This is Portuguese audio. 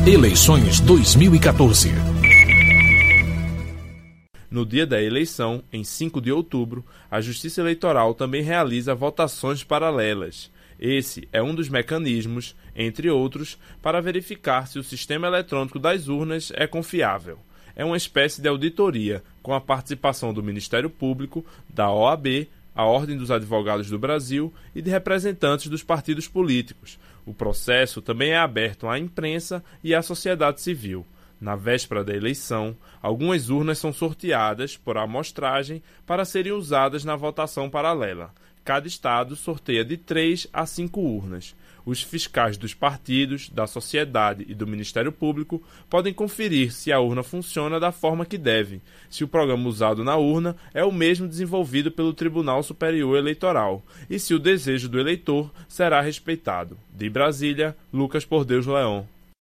Eleições 2014. No dia da eleição, em 5 de outubro, a Justiça Eleitoral também realiza votações paralelas. Esse é um dos mecanismos, entre outros, para verificar se o sistema eletrônico das urnas é confiável. É uma espécie de auditoria, com a participação do Ministério Público, da OAB, a Ordem dos Advogados do Brasil e de representantes dos partidos políticos. O processo também é aberto à imprensa e à sociedade civil. Na véspera da eleição, algumas urnas são sorteadas por amostragem para serem usadas na votação paralela. Cada estado sorteia de 3 a 5 urnas. Os fiscais dos partidos, da sociedade e do Ministério Público podem conferir se a urna funciona da forma que deve, se o programa usado na urna é o mesmo desenvolvido pelo Tribunal Superior Eleitoral e se o desejo do eleitor será respeitado. De Brasília, Lucas Por Deus Leão.